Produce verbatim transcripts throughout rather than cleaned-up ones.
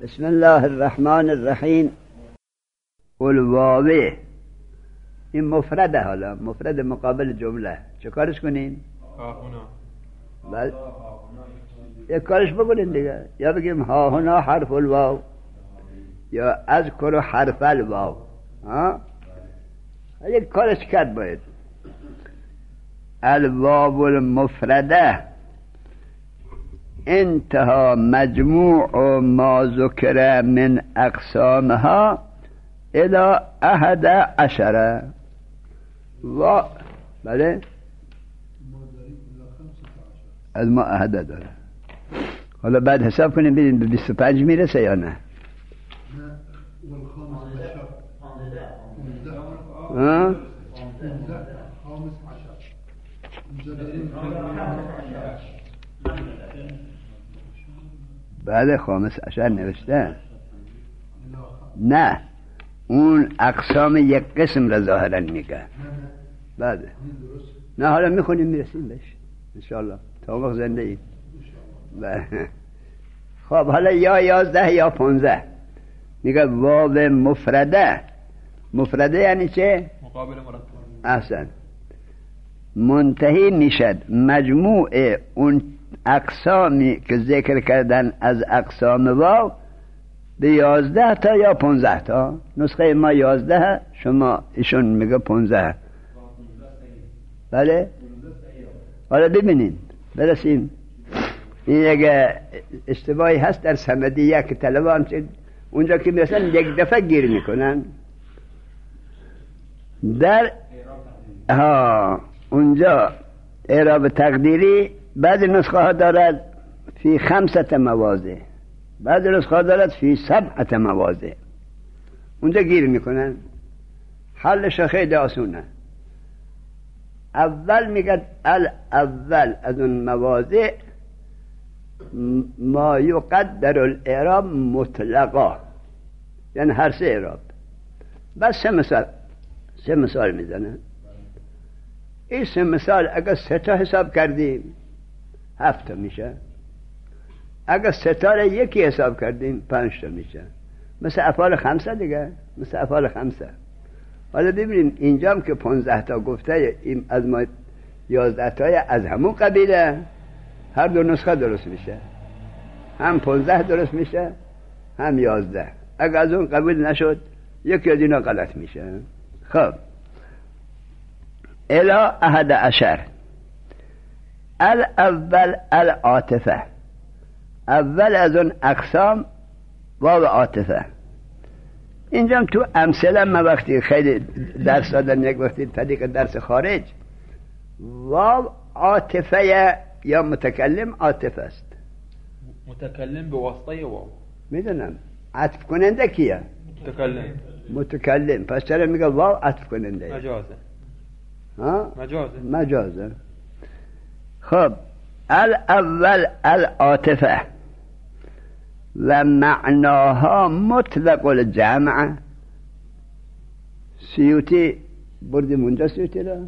بسم الله الرحمن الرحیم. الواوه این مفرده، حالا مفرد مقابل جمله چه کارش کنیم؟ بله یک کارش بکنیم دیگه، یا بگیم ها هنا حرف الواو یا اذکر حرف الواو. ها یک کارش کرد باید. الواو المفرده انتها مجموع ما ذکر من اقسامها الى احد عشره و بله از ما احده داره. حالا بعد حساب کنیم ببینیم به بیست و پنج میرسه یا نه. ها بعد خامس عشر نوشته نه، اون اقسام یک قسم را ظاهرا میگه. بعد نه حالا میخونیم میرسیم بهش انشاءالله تا وقت زنده ایم. خب حالا یا یازده یا پونزده میگه واو مفرده. مفرده یعنی چه؟ مقابل مرکب. احسن. منتهی میشد مجموع اون اقسامی که ذکر کردن از اقسام واو به یازده تا یا پونزده تا. نسخه ما یازده، شما ایشون میگه پونزده. بله حالا ببینید برسیم. این اگه اشتباهی هست در صمدیه که طلبان اونجا که میرسن یک دفعه گیر میکنن در ها اونجا اعراب تقدیری بعضی نسخه ها دارد فی خمسة مواضع، بعضی نسخه ها دارد فی سبعة مواضع. اونجا گیر میکنن. حلش خیلی آسونه. اول میگه الاول از اون مواضع ما یقدر الاعراب مطلقا، یعنی هر سه اعراب. بس سه مثال سه مثال میزنه. این سه مثال اگر سه تا حساب کردیم هفت تا میشه. اگر سه تا را یکی حساب کردیم پنج تا میشه. مثل افعال خمسه دیگه، مثل افعال خمسه. حالا ببینیم اینجا هم که پانزده تا گفته این از ما یازده تای از همون قبیله. هر دو نسخه درست میشه، هم پانزده درست میشه هم یازده. اگر از اون قبول نشد یکی از اینا غلط میشه. خب الی احد عشر. الاول العاطفه. اول از اون اقسام واو عاطفه. اینجا تو امثله ما وقتی خیلی درس دادن، یک وقتی طریق درس خارج، واو عاطفه یا متکلم عاطفه است. متکلم به واسطه واو. میدونم عطف کننده کیه؟ متکلم. متکلم. پس چرا میگه واو عطف کننده؟ مجازه. ها؟ مجازه. مجازه. خب الاول العاطفه و معناها مطلق الجمع. سیوطی بردیم اونجا سیوطی را؟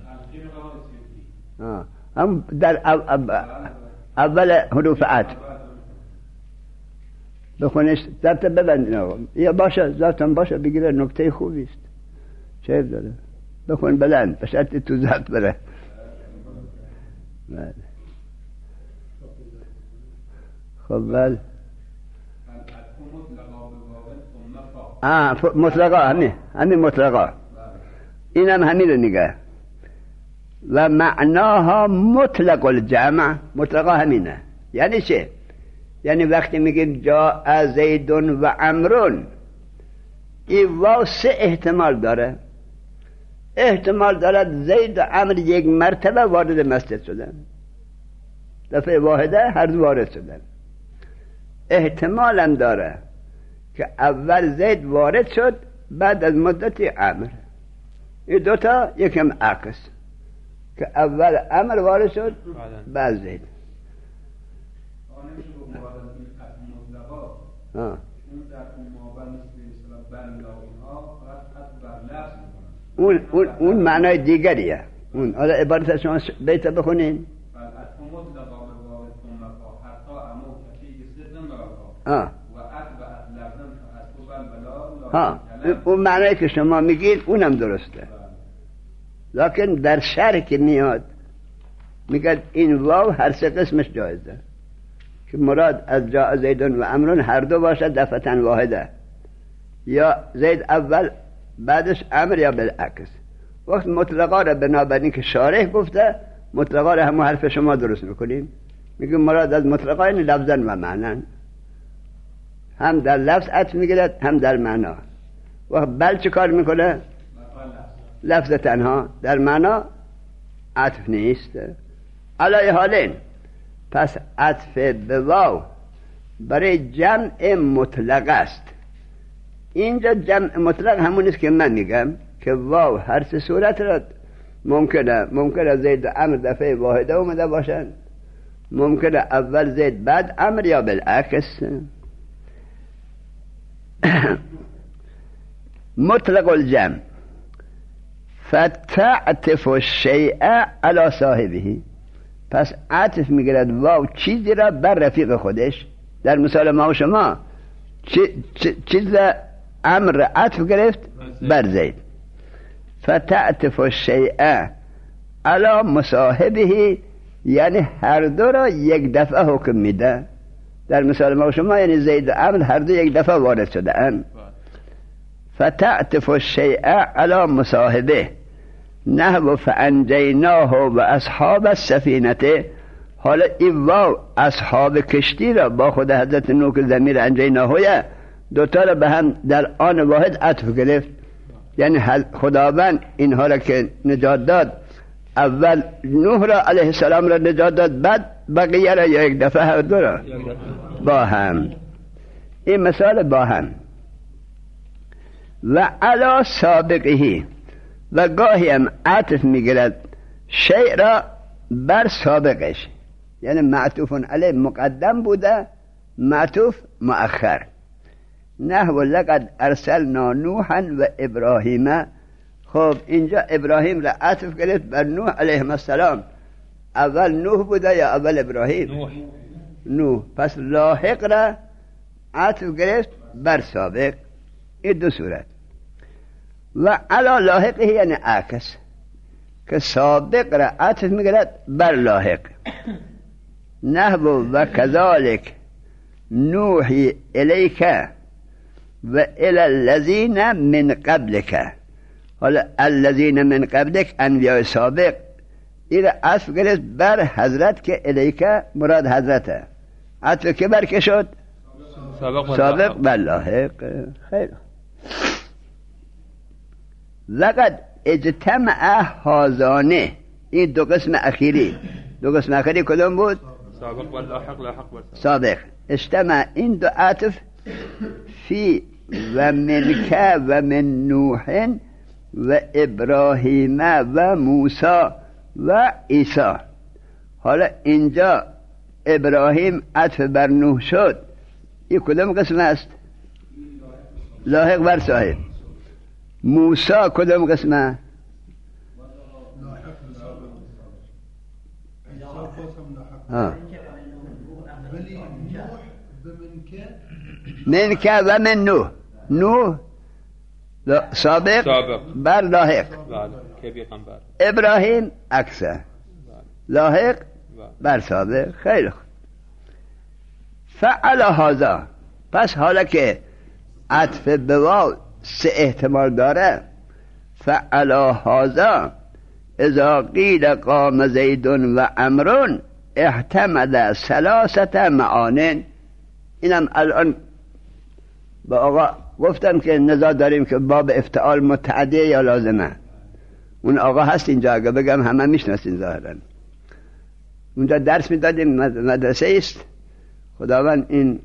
آه. هم در اول حروف عطف بخونش ضبط ببندین. یا باشه ضبطم باشه بگیره، نکته خوبی است. چه داره بخون بلند بشرط تو ضبط بره. بله خب بله آه مطلقا همین همین مطلقا این هم همین رو نگه. و معناها مطلق الجمع. مطلقا همینه. یعنی چه؟ یعنی وقتی میگیم جاء زید و عمرون، این واو سه احتمال داره. احتمال دارد زید و عمر یک مرتبه وارد مسجد شدن، دفعه واحده هر دو وارد شدن. احتمال هم داره که اول زید وارد شد بعد از مدتی عمر. این دوتا یکم عکس، که اول عمر وارد شد بعد زید. ها اون اون اون معنای دیگریه. اون حالا عبارت شما بیت بخونین. آه ها اون معنی که شما میگید اونم درسته، لکن در شرح که میاد میگه این واو هر سه قسمش جایزه که مراد از جا زیدون و امرون هر دو باشد دفعتن واحده، یا زید اول بعدش امر یا بالعکس. وقت مطلقا را بنابراین که شارح گفته مطلقا را همون حرف شما درست میکنیم، میگیم مراد از مطلقا این لفظا و معنی، هم در لفظ عطف میگیرد هم در معنا. وقت بل چه کار میکنه؟ لفظ تنها، در معنا عطف نیست. علای حالین پس عطف به واو برای جمع مطلق است. اینجا جمع مطلق همون است که من میگم که واو هر سه صورت را ممکنه ممکنه زید و امر دفعه واحده اومده باشن، ممکنه اول زید بعد امر یا بالعکس. مطلق الجمع فتعطف الشیء علی صاحبه، پس عطف میگیرد واو چیزی را بر رفیق خودش. در مثال ما و شما چیز امر عطف گرفت بر زید، فتعطف الشیء علی مصاحبه، یعنی هر دو را یک دفعه حکم میده. در مثال ما و شما یعنی زید و امر هر دو یک دفعه وارد شده اند. فتعطف الشیء علی مصاحبه نحو فانجیناه و اصحاب السفینه. حالا این واو اصحاب کشتی را با خود حضرت نوح که ضمیر انجیناه دوتا را به هم در آن واحد عطف گرفت، یعنی خداوند اینها را که نجات داد، اول نوح را علیه السلام را نجات داد، بعد بقیه را یک دفعه هر دو را با هم. این مثال با هم. و علی سابقه، و گاهی هم عطف میگیرد شیء را بر سابقش، یعنی معطوف علیه مقدم بوده معطوف مؤخر. نحو لقد ارسلنا نوحا و ابراهیم. خب اینجا ابراهیم را عطف گرفت بر نوح علیه السلام، اول نوح بوده یا اول ابراهیم؟ نوح. نوح. پس لاحق را عطف گرفت بر سابق. این دو صورت. و علا لاحقه یعنی عکس، که سابق را عطف میگرد بر لاحق. نحو و کذالک نوحی الیک و الی الذین من قبلک. حالا الذین من قبلک انبیاء سابق، این را عطف گرفت بر حضرت که الیک مراد حضرته. عطف که بر که شد؟ سابق, سابق بر لاحق. خیلی. لقد اجتمع هازانه، این دو قسم اخیری. دو قسم اخیری کدام بود؟ سابق و لاحق. لاحق و سابق. اجتمع این دو عطف فی و منک و من نوح و ابراهیم و موسی و عیسی. حالا اینجا ابراهیم عطف بر نوح شد، این کدام قسم است؟ لاحق بر صاحب. موسی کدام قسمه؟ ها منک و من نوح. نوح سابق, سابق. بر لاحق. ابراهیم عکسه، لاحق بر سابق. خیلی خوب. فعل هذا، پس حالا که عطف به واو سه احتمال داره، فعل هذا اذا قیل قام زید و عمرو احتمل ثلاثه معان. اینم الان با آقا گفتم که نزاع داریم که باب افتعال متعدیه یا لازمه. اون آقا هست اینجا، اگه بگم همه میشناسین ظاهرا. اونجا درس میدادیم، مدرسه است. خداوند این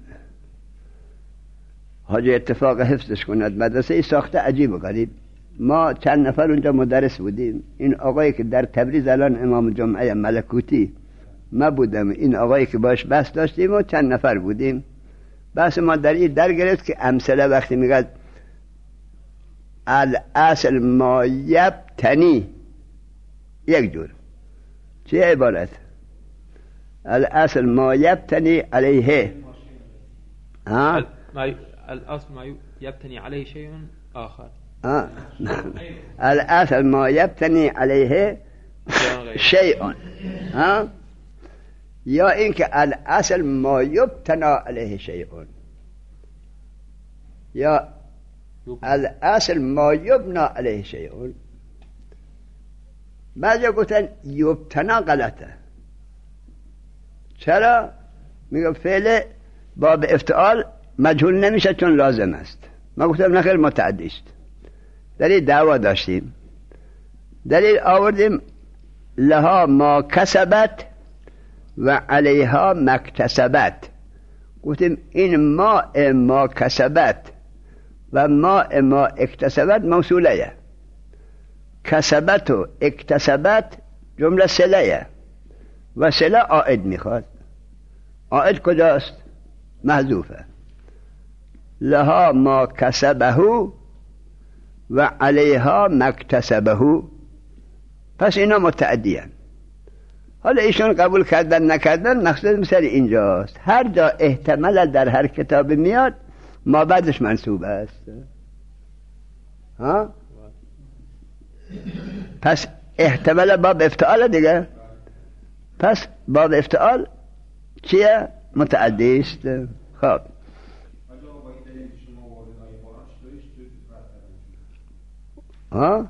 حاجی اتفاق حفظش کند. مدرسه ساخته عجیب و غریب. ما چند نفر اونجا مدرس بودیم. این آقایی که در تبریز الان امام جمعه ملکوتی، ما بودم. این آقایی که باش بحث داشتیم و چند نفر بودیم. بحث ما در این در گرفت که امثله وقتی میگه الاصل ما یبتنی، یک جور چه عبارت؟ الاصل ما یبتنی علیه. ها الأصل ما يبتني عليه شيء آخر. آه. الأصل ما يبتني عليه شيء ها يا إنك الأصل ما يبتنى عليه شيء يا الأصل ما يبنى عليه شيء. بعضی گفتن یبتنا غلطه. چرا؟ میگه فعل باب افتعال مجهول نمیشه چون لازم است. ما گفتم نخیر متعدی است. دلیل دعوا داشتیم. دلیل آوردیم لها ما کسبت و علیها مکتسبت. گفتیم این ما ما کسبت و ما ما اکتسبت موصوله. کسبت و اکتسبت جمله صله و صله عائد میخواد. عائد کجاست؟ محذوفه. لها ما کسبه و علیها مکتسبه. پس اینا متعدیان. حالا ایشون قبول کردن نکردن مقصد مثل اینجاست. هر جا احتمال در هر کتاب میاد ما بعدش منصوب است. ها؟ پس احتمال باب افتعال دیگه. پس باب افتعال چیه؟ متعدی است. خب ها؟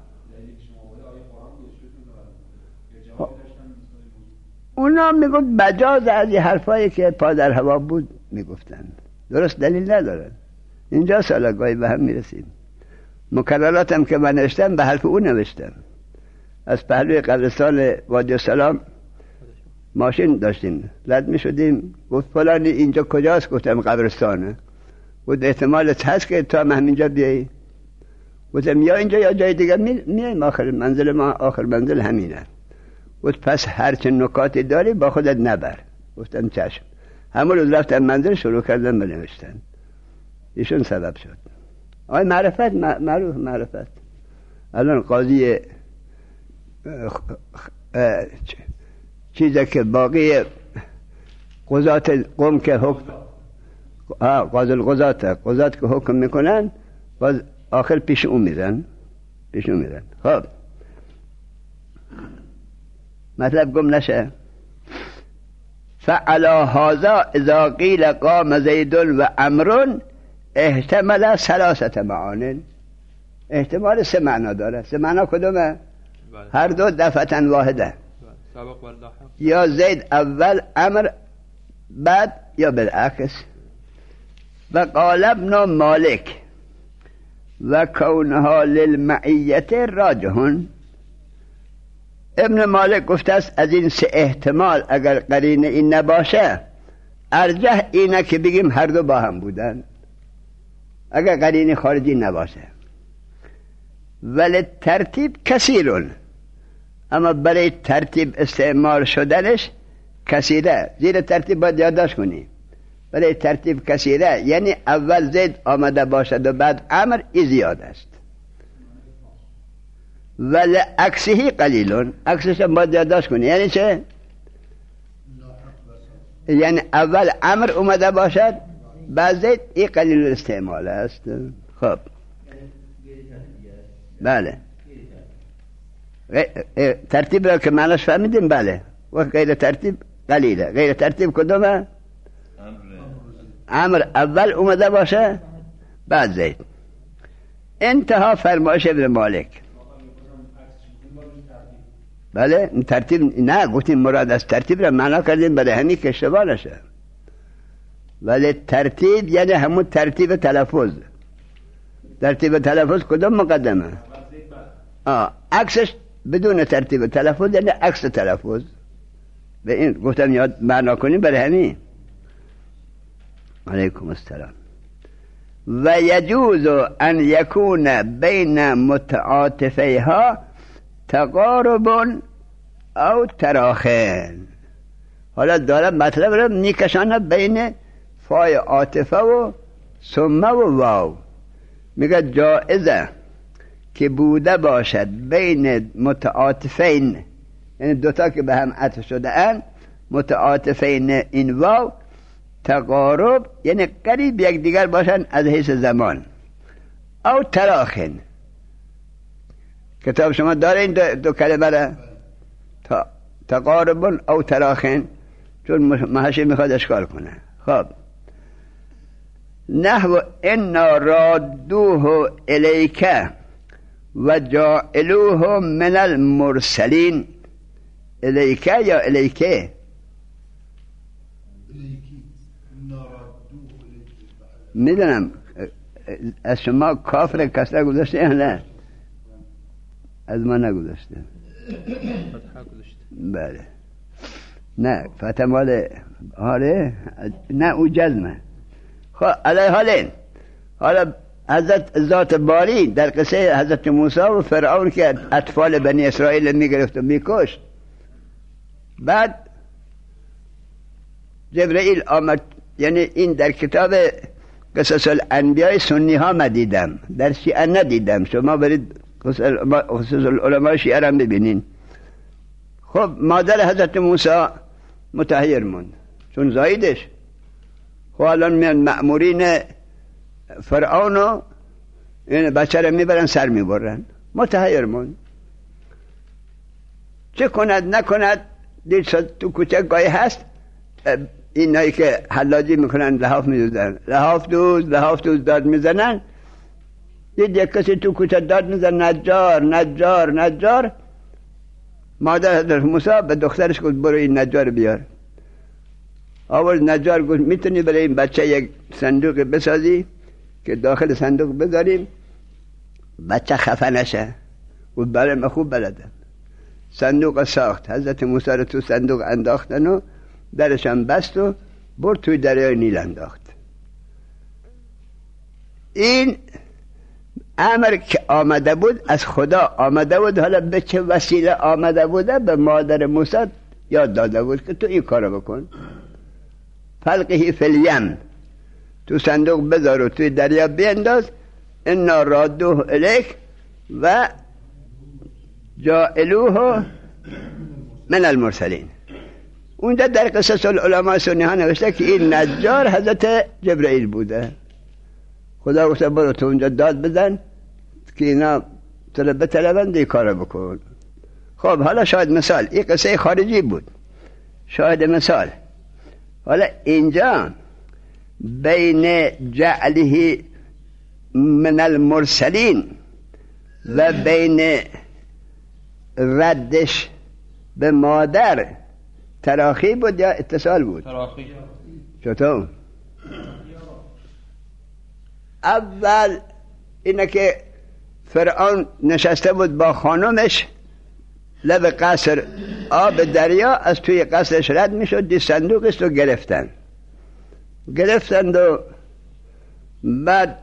اونا میگفت بجاز از این حرفایی که پا در هوا بود میگفتن. درست دلیل ندارن. اینجا سالگاهی به هم میرسیم. مکرراتم که من نوشتم به حرف او نوشتم. از پهلوی قبرستان وادی السلام ماشین داشتیم رد می شدیم. گفت فلانی اینجا کجاست؟ گفتم قبرستانه. گفت احتمالت هست که تا همینجا بیایی؟ گفتم یا اینجا یا جای دیگه میایم. آخر منزل ما آخر منزل همینه. گفت پس هرچه نکاتی داری با خودت نبر. گفتم چشم. همون روز رفتم منزل شروع کردم بنوشتن. ایشون سبب شد. آی معرفت معروف معرفت. الان قاضی چیزی که باقی قضات قوم که حکم قاضی القضات قضات که حکم میکنن باز آخر پیش اون میزن پیش اون میزن. خب مطلب گم نشه. فعلا هذا اذا قیل قام زید و عمرو احتمال ثلاثه معان. احتمال سه معنا داره. سه معنا کدومه؟ هر دو دفعه واحده. یا زید اول عمر بعد یا بالعکس. و قال ابن مالک و کونها للمعیت راجحون. ابن مالک گفته است از این سه احتمال اگر قرینه این نباشه ارجح اینه که بگیم هر دو با هم بودن اگر قرینه خارجی نباشه. ولی ترتیب کثیرون. اما برای ترتیب استعمال شدنش کثیره. زیر ترتیب باید یادداشت کنی. برای ترتیب کثیره یعنی اول زید آمده باشد و بعد عمر ای زیاد است. ولی عکسهی قلیلون. عکسش هم باید یادداشت کنی. یعنی چه؟ یعنی اول عمر اومده باشد بعد زید ای قلیل استعمال است. خب بله ترتیب را که معناش فهمیدیم. بله و غیر ترتیب قلیله. غیر ترتیب کدومه؟ عمر اول اومده باشه بعد زید. انتها فرمایش ابن مالک. بله ترتیب نه گفتیم مراد از ترتیب را معنا کردیم برای همین که اشتباه نشه. ولی ترتیب یعنی همون ترتیب تلفظ. ترتیب تلفظ کدوم مقدمه؟ آه عکسش بدون ترتیب تلفظ یعنی عکس تلفظ. به این گفتم یاد معنا کنیم برای همین. علیکم السلام. و یجوز ان یکون بین متعاطفیها تقارب او تراخین. حالا دارم مطلب رو میکشانه بین فای عاطفه و ثم و واو. میگه جائزه که بوده باشد بین متعاطفین یعنی دوتا که به هم عطف شده ان متعاطفین این واو تقارب یعنی قریب یک دیگر باشن از حیث زمان، او تراخن. کتاب شما داره این دو, دو کلمه را تا تقاربون او تراخن، چون محشی میخواد اشکال کنه. خب نحو انا رادوه الیک و جائلوه من المرسلین. الیک یا الیکه؟ میدونم از شما کافر کسر گذاشته یا نه؟ از ما نگذاشته. بله نه فتح مال آره نه او جزمه. خب علیه حالین حالا حضرت ذات باری در قصه حضرت موسی و فرعون که اطفال بنی اسرائیل میگرفت و میکشت، بعد جبرئیل آمد. یعنی این در کتاب قصص الانبیاء سنی ها ما دیدم، در شیعه ندیدم. شما برید قصص العلماء شیعه را ببینین. خب مادر حضرت موسی متحیر موند چون زایدش. خب الان میان مأمورین فرعون این بچه را میبرن سر میبرن. متحیر موند چه کند نکند. دید تو کوچه گاهی هست اینایی که حلاجی میکنن لحاف میدوزن، لحاف دوز لحاف دوز داد میزنن. دید یک کسی تو کوچه داد میزن نجار نجار نجار. مادر حضرت موسی به دخترش گفت برو این نجار بیار. آورد نجار گفت میتونی برای این بچه یک صندوق بسازی که داخل صندوق بذاریم بچه خفه نشه؟ گفت برای من خوب بلدم. صندوق ساخت. حضرت موسی رو تو صندوق انداختن و درشم بست و برد توی دریای نیل انداخت. این امر که آمده بود از خدا آمده بود. حالا به چه وسیله آمده بوده؟ به مادر موسی یاد داده بود که تو این کارو بکن. فلقه فی الیم، تو صندوق بذار و توی دریا بینداز. انا رادوه الیک و جائلوه من المرسلین. اونجا در قصص العلماء سنی ها نوشته که این نجار حضرت جبرئیل بوده. خدا گفته برو تو اونجا داد بزن که اینا طلب بطلبند این کار بکن. خب حالا شاید مثال، این قصه خارجی بود، شاید مثال. حالا اینجا بین جعله من المرسلین و بین ردش به مادر تراخی بود یا اتصال بود؟ تراخی. چطور؟ اول اینه که فرعون نشسته بود با خانمش لب قصر آب دریا، از توی قصرش رد میشد، دی صندوق است و گرفتن گرفتند و بعد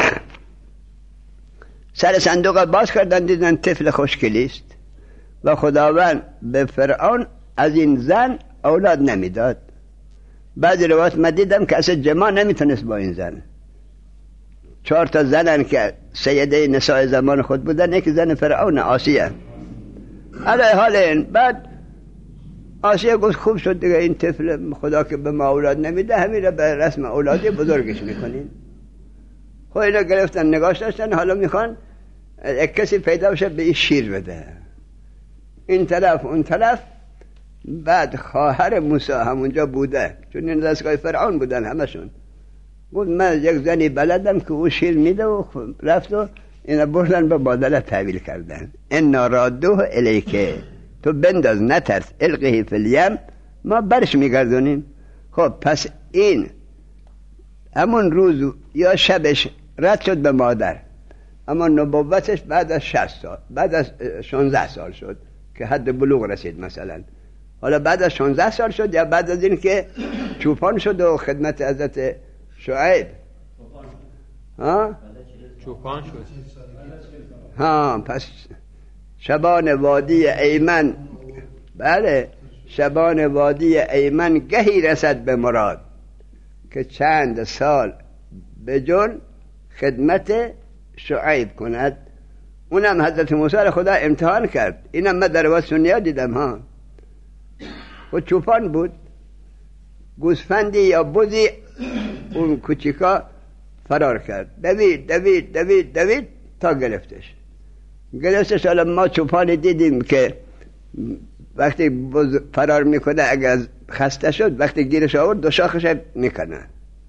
سر صندوق باز کردن دیدن طفل خوشگلی است و خداوند به فرعون از این زن اولاد نمیداد. بعضی روایات من دیدم که اصلا جماع نمیتونست با این زن. چهار تا زنن که سیده نساء زمان خود بودن، یک زن فرعون آسیه. علیه حال این بعد آسیه گفت خوب شد دیگه، این طفل خدا که به ما اولاد نمیده همین را به رسم اولادی بزرگش میکنین. خب اینا گرفتن نگاش داشتن، حالا میخوان یک کسی پیدا بشه به این شیر بده، این طرف اون طرف. بعد خواهر موسی همونجا بوده چون این دستگاه فرعون بودن همشون. بود من یک زنی بلدم که او شیر میده و رفت و اینا بردن به مادر تحویل کردن. انا رادوه الیکه، تو بنداز نترس، القه فی الیم، ما برش میگردونیم. خب پس این همون روز یا شبش رد شد به مادر، اما نبوتش بعد از شصت سال، بعد از شانزده سال شد که حد بلوغ رسید مثلا. حالا بعد از شانزده سال شد یا بعد از این که چوپان شد و خدمت حضرت شعیب ها چوپان شد. ها پس شبان وادی ایمن، بله شبان وادی ایمن گهی رسد به مراد که چند سال به جن خدمت شعیب کند. اونم حضرت موسی را خدا امتحان کرد. اینم من در روایت سنی دیدم ها. و چوپان بود گوسفندی یا بزی اون کوچیکا فرار کرد، دوید دوید دوید دوید تا گرفتش. گرفتش. حالا ما چوپانی دیدیم که وقتی بز فرار میکنه اگر خسته شد وقتی گیرش آورد دو شاخش میکنه.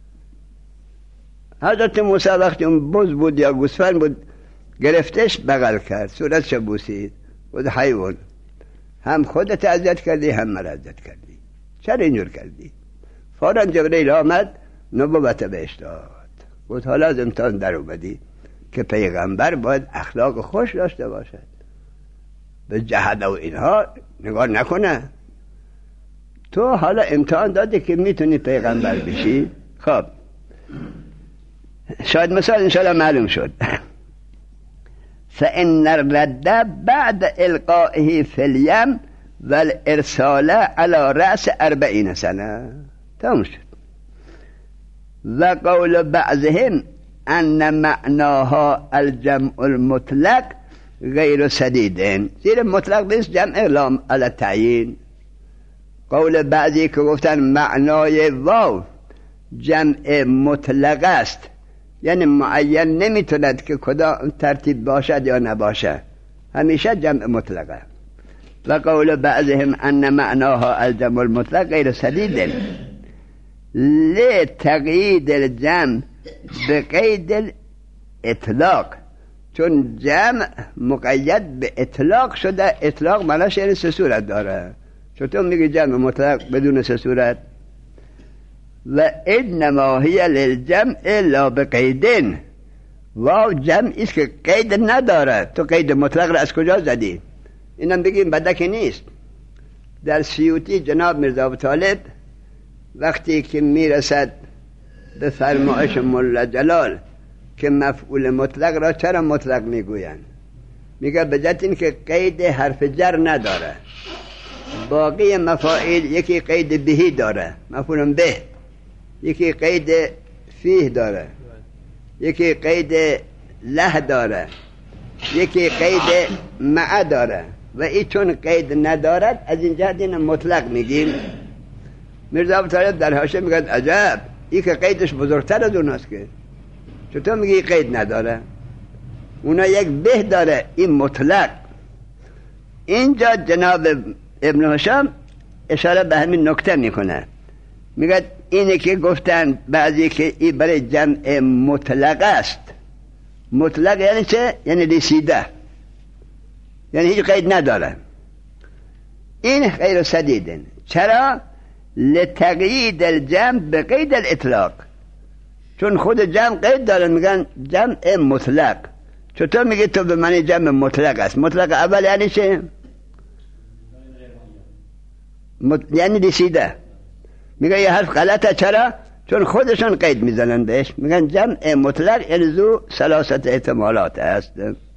حضرت موسی وقتی اون بز بود یا گوسفند بود گرفتش بغل کرد، صورتش بوسید، بود حیوان هم خودت اذیت کردی هم مرا اذیت کردی، چرا اینجور کردی؟ فوراً جبرئیل آمد نبوت بهش داد، بود حالا از امتحان در اومدی که پیغمبر باید اخلاق خوش داشته باشد، به جهد و اینها نگاه نکنه. تو حالا امتحان دادی که میتونی پیغمبر بشی. خب شاید مثال انشاءالله معلوم شد. فإن الرد بعد إلقائه في اليم والإرسال على رأس أربعين سنة. تمام شد. وقول بعضهم أن معناها الجمع المطلق غیر سدیدین، زیر مطلق نیست، جمع لام علی التعیین. قول بعضی که گفتن معنای واو جمع مطلق است، یعنی معین نمیتوند که کدام ترتیب باشد یا نباشد، همیشه جمع مطلقه. و قول بعضهم ان معناها الجمع المطلق غیر سدیدین لتقیید الجمع بقید الاطلاق، چون جمع مقید به اطلاق شده. اطلاق معناش یعنی سه صورت داره. چطور میگی جمع مطلق بدون سه صورت؟ و انما هی للجمع لا بقیدین، واو جمع است که قید نداره. تو قید مطلق را از کجا زدی؟ اینم بگیم بدکی نیست. در سیوطی جناب میرزا ابوطالب وقتی که میرسد به فرمایش مولا جلال که مفعول مطلق را چرا مطلق میگویند، میگه به جهت این که قید حرف جر نداره. باقی مفاعیل یکی قید بهی داره، مفعول به، یکی قید فیه داره، یکی قید له داره، یکی قید مع داره، و این چون قید ندارد از این جهت این مطلق میگیم. میرزا ابوطالب در حاشیه میگه عجب، این که قیدش بزرگتر از اوناست، که چطور میگی قید نداره؟ اونا یک به داره، این مطلق. اینجا جناب ابن هشام اشاره به همین نکته میکنه، میگه اینه که گفتن بعضی که این برای جمع مطلق است. مطلق یعنی چه؟ یعنی رسیده، یعنی هیچ قید نداره. این غیر سدیدن. چرا؟ لتقیید الجمع به قید الاطلاق، چون خود جمع قید داره، میگن جمع مطلق. چطور میگه تو به معنی جمع مطلق است؟ مطلق اول یعنی چه؟ مط... یعنی رسیده. میگه یه حرف غلطه. چرا؟ چون خودشون قید میزنن بهش، میگن جمع مطلق یعنی ذو ثلاثت احتمالات است.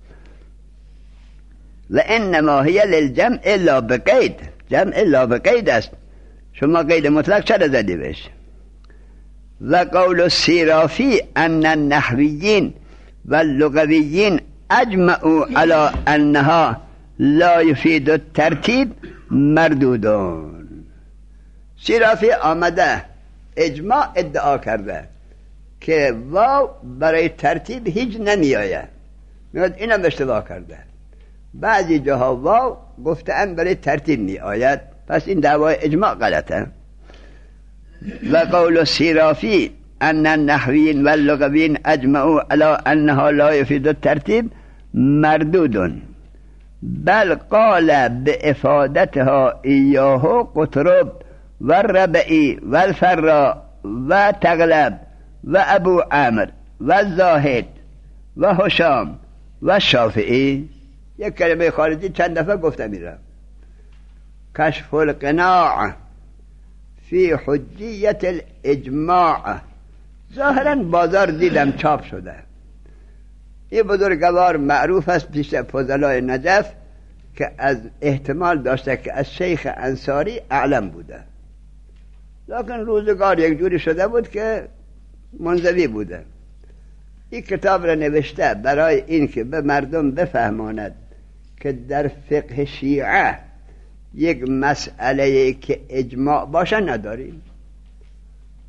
و انما هی للجمع الا بقید، جمع الا بقید است. شما قید مطلق چرا زدی بهش؟ و قول السیرافی ان النحویین و اللغویین اجمعوا على انها لا یفید الترتیب مردودون. سیرافی آمده اجماع ادعا کرده که واو برای ترتیب هیچ نمی آید. میگه اینم اشتباه کرده. بعضی جاها واو گفتن برای ترتیب می آید، پس این دعوای اجماع غلطه. و قول السیرافی ان النحویین و اللغویین اجمعوا علی انها لا یفید الترتیب مردود، بل قال بافادتها ایاه قطرب و ربعی و الفراء و تغلب و ابو عامر و زاهد و هشام و شافعی. یک کلمه خارجی چند دفعه گفته میرم. کشف القناع فی حجیت الاجماع. ظاهرا بازار دیدم چاپ شده. این بزرگوار معروف است پیش فضلای نجف که از احتمال داشته که از شیخ انصاری اعلم بوده، لکن روزگار یک جوری شده بود که منزوی بوده. این کتاب را نوشته برای این که به مردم بفهماند که در فقه شیعه یک مسئله که اجماع باشه نداریم.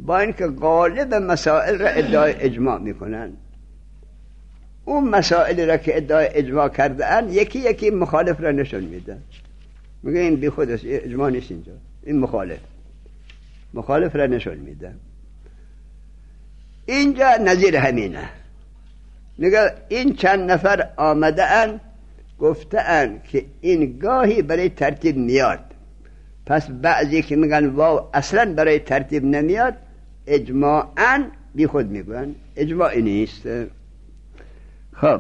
با اینکه غالب مسائل را ادعای اجماع میکنن، اون مسائلی را که ادعای اجماع کرده اند یکی یکی مخالف را نشون میدن. میگه این بی خود است، اجماع نیست اینجا، این مخالف مخالف را نشون میدن. اینجا نظیر همینه. میگه این چند نفر آمده ان گفته ان که این گاهی برای ترتیب میاد، پس بعضی که میگن واو اصلا برای ترتیب نمیاد، اجماعاً بی خود میگن اجماعی نیست. خب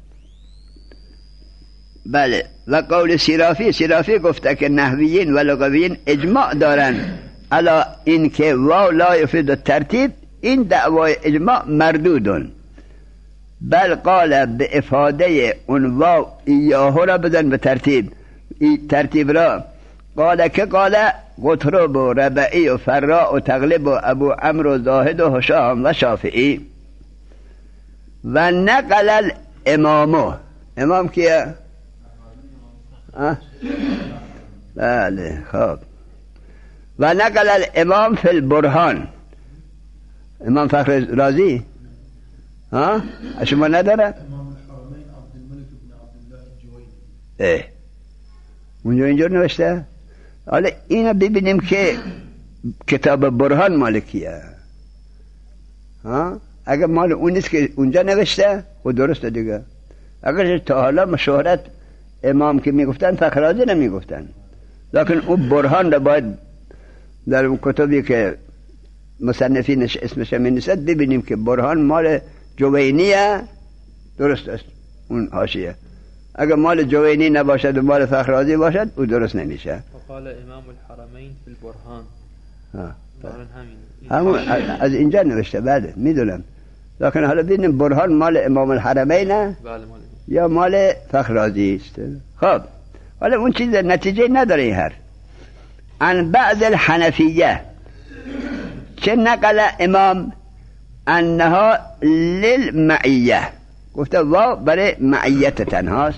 بله. و قول سیرافی، سیرافی گفته که نحویین و لغویین اجماع دارن علا این که واو لا یفید الترتیب، این دعوای اجماع مردودون، بل قال به افاده اون واو ایاهو را بدن به ترتیب، ای ترتیب را. قال که قال قطرب و ربعی و فراء و تغلب و ابو عمرو و زاهد و هشام و شافعی. و نقل الامامو، امام کیه؟ بله خب. و نقل الامام فی البرهان، امام فخر رازی ها شما نداره؟ امام الحرمین عبدالملک بن عبدالله الجوینی. اه اونجا اینجور نوشته. حالا اینو ببینیم که کتاب برهان مال کیه ها. اگر مال اون نیست که اونجا نوشته خود درسته دیگه. اگر تا حالا مشهورت امام که میگفتن فخر رازی نمیگفتن، لکن اون برهان را باید در اون کتابی که مصنفینش اسمش می نویسد ببینیم که برهان مال جوینیه، درست است اون حاشیه. اگر مال جوینی نباشد و مال فخر رازی باشد او درست نمیشه. فقال امام الحرمین فی البرهان، همون از اینجا نوشته. بله میدونم، لکن حالا ببینیم برهان مال امام الحرمین نه یا مال فخر رازی است. خب حالا اون چیز نتیجه نداره این حرف. عن بعض الحنفیه چه نقل امام انها للمعیه، گفته واو برای معیت تنهاست.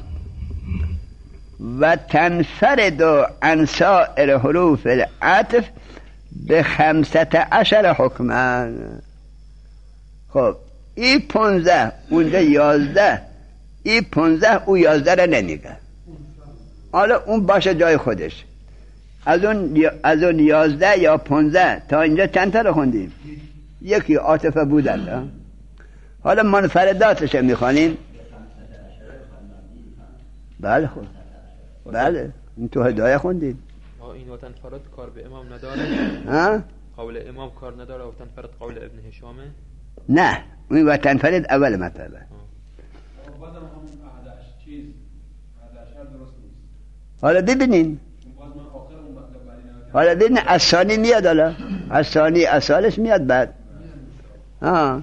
و تنفرد عن سائر حروف العطف به خمسة عشر حکما. خب ای پونزه اونجا یازده، ای پونزه او یازده را نمیگه. حالا اون باشه جای خودش. از اون از اون یازده یا پونزه تا اینجا چند تا رو خوندیم؟ یکی عاطفه بودن. حالا منفرداتش میخوانیم. بله خب بله این تو هدایه خوندیم. این و تنفرد کار به امام نداره ها؟ قول امام کار نداره و تنفرد قول ابن هشامه؟ نه این و تنفرد اول مطلبه. حالا ببینین، حالا ببینین از ثانی میاد، حالا از ثانی اصالش میاد بعد. آه.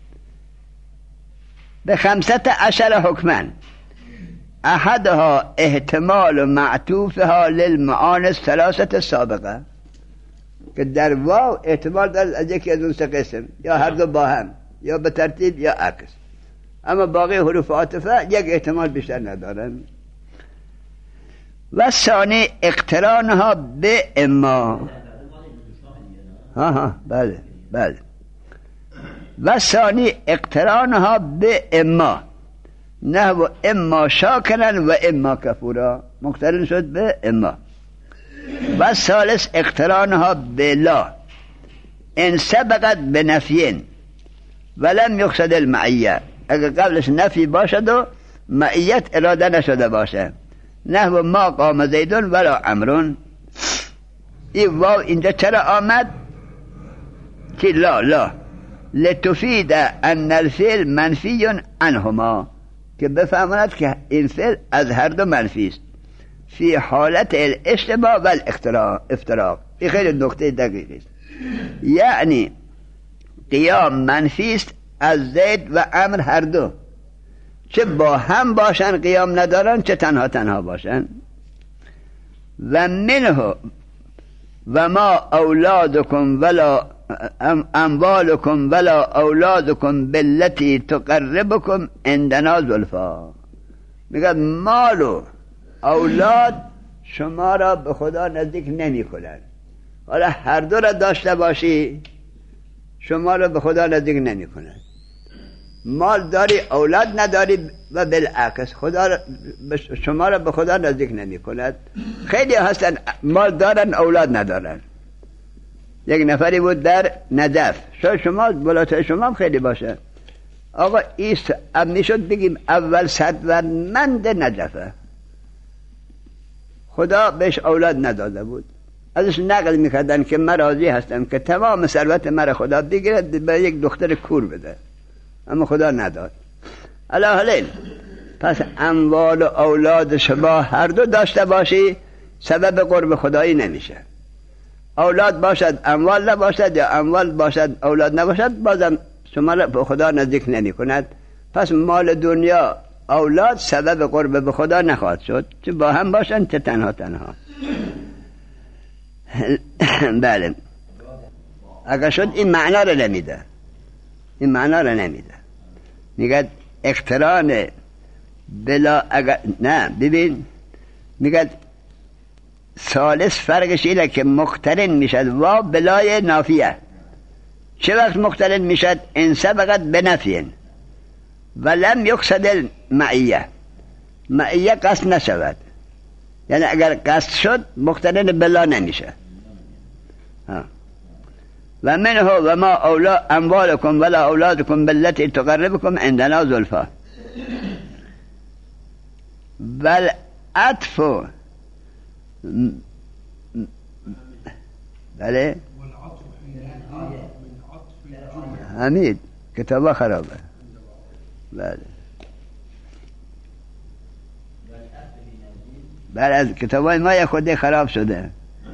به خمسة عشر حکمن احدها احتمال و معطوفها للمعانی الثلاثه السابقه، که در واو احتمال دارد از یکی از اون سه قسم، یا هر دو با هم یا به ترتیب یا عکس، اما باقی حروف عاطفه یک احتمال بیشتر ندارن. و ثانی اقترانها به اما. ها ها بله بله. و ثانی اقترانها به اما، نه و اما شاکرن و اما کفورا، مقترن شد به اما. و ثالث اقترانها به لا ان سبقت به نفیین ولم یقصد المعیه، اگر قبلش نفی باشد و معیت اراده نشده باشه، نه و ما قام زیدون ولا عمرون. این واو اینجا چرا آمد؟ که لا لا لتفید ان الفعل منفی عنهما، که بفهمند که این فعل از هر دو منفی است، فی حالت الاشتباه و الافتراق. این خیلی نکته دقیقی است. یعنی قیام منفی است از زید و عمر هر دو، چه با هم باشن قیام ندارن چه تنها تنها باشن. و منه و ما اولادکم ولا اموالکم ولا اولادکم بالتی تقربکم عندنا زلفا. میگه مال و اولاد شما را به خدا نزدیک نمی کنن. حالا هر دو را داشته باشی شما رو به خدا نزدیک نمی کند. مال داری اولاد نداری و بالعکس خدا شما رو به خدا نزدیک نمی کند. خیلی هستن مال دارن اولاد ندارن. یک نفری بود در نجف، شاید شما بالاتر شما هم خیلی باشه. آقا ایست اب میشد بگیم اول ثروتمند نجفه، خدا بهش اولاد نداده بود. ازش نقل میکردن که من راضی هستم که تمام ثروت مرا خدا بگیرد به یک دختر کور بده، اما خدا نداد. علی حالین پس اموال و اولاد شما هر دو داشته باشی سبب قرب خدایی نمیشه. اولاد باشد اموال نباشد یا اموال باشد اولاد نباشد بازم شما را به خدا نزدیک نمی کند. پس مال دنیا اولاد سبب قرب به خدا نخواهد شد، چه با هم باشند چه تنها تنها. بله اگر شد این معنا رو نمیده، این معنا رو نمیده. میگه اقتران بلا اگر نه ببین میگه ثالث فرقش اینه که مقترن میشد و بلای نافیه. چه وقت مقترن میشد؟ ان سبقت بنفی ولم یقصد المعیه، معیه قصد نشود. یعنی اگر قصد شد مقترن بلا نمیشه. ها. و منه و ما اولا اموالکم ولا اولادکم بالتي تقربكم عندنا زلفا والعطف بله حمید کتابه خرابه. بله بله از کتابای ما یک خودی خراب شده.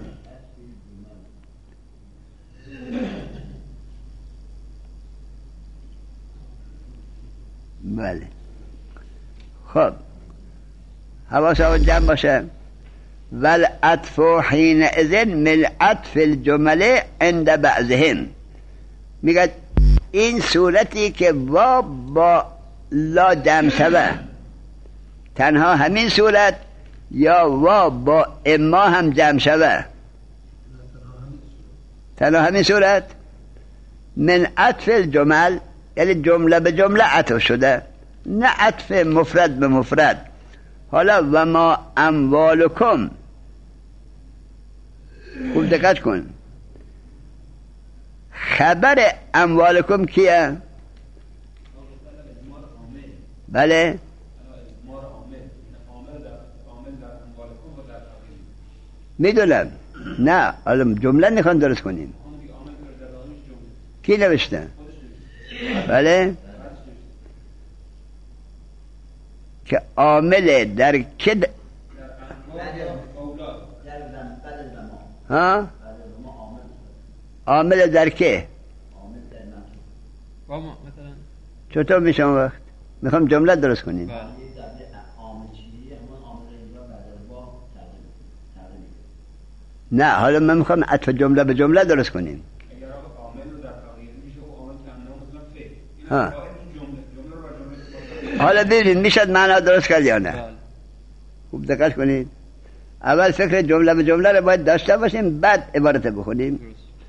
بله خب حواسا جمع باشه. والعطف حینئذ من عطف الجمله عند بعضهم. میگه این صورتی که وا با لا جمع شوه تنها همین صورت یا وا با اما هم جمع شوه تنها همین صورت. من عطف الجمل یعنی جمله به جمله عطف شده، نه عطف مفرد به مفرد. حالا و ما اموالکم خوب دقت کن، خبر اموالکم کیه؟ بله میدونم، نه حالا جمله میخوان درست کنیم. کی نوشته؟ بله که عامل در که د... ها عامل در که چطور میشه اون وقت؟ میخوام جمله درست کنیم. نه حالا من میخوام عطف جمله به جمله درست کنیم. ها حالا ببینید میشد معنا درست کرد یا نه؟ خوب دقت کنید. اول فکر جمله به جمله رو باید داشته باشیم بعد عبارت بخونیم.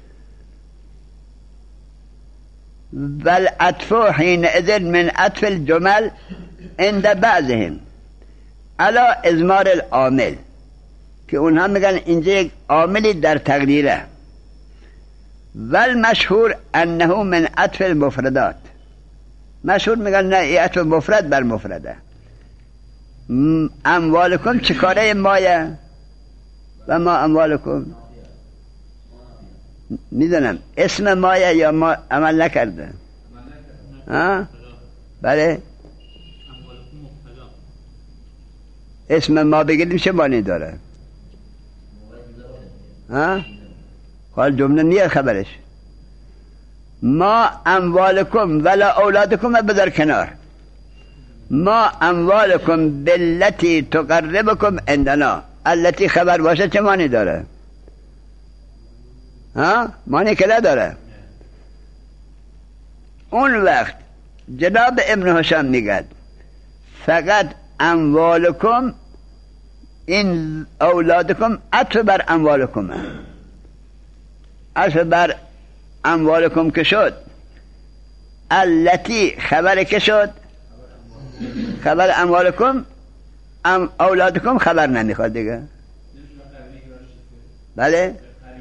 والعطف حینئذ من عطف الجمل عند بعضهم علی اضمار العامل، که اونها میگن اینجا یک عاملی در تقدیره. والمشهور انه من عطف المفردات، مشهور میگن نه ای عطف مفرد بر مفرده. اموالکم چه کاره مایه؟ و ما اموالکم میدونم اسم مایه یا ما عمل نکرده؟ ها؟ بله اسم ما بگیریم چه معنی داره؟ ها؟ حال جمله نیه خبرش. ما اموالکم ولا اولادکم بدر کنار. ما اموالکم بالتی تقربکم عندنا، التی خبر باشه چه معنی داره؟ ها؟ معنی که نداره. اون وقت جناب ابن هشام میگد فقط اموالکم این اولادکم عطف بر اموالکم، عطف بر اموالکم که شد، التی خبر که شد، خبر اموالکم، ام اولادکم خبر نمیخواد دیگه. بله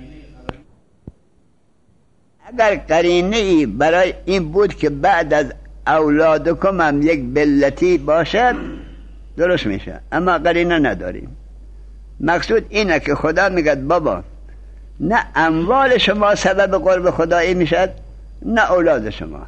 اگر قرینه ای برای این بود که بعد از اولادکم هم یک بلتی باشد درست میشه، اما قرینه نداریم. مقصود اینه که خدا میگه بابا نه اموال شما سبب قرب خدایی میشد نه اولاد شما.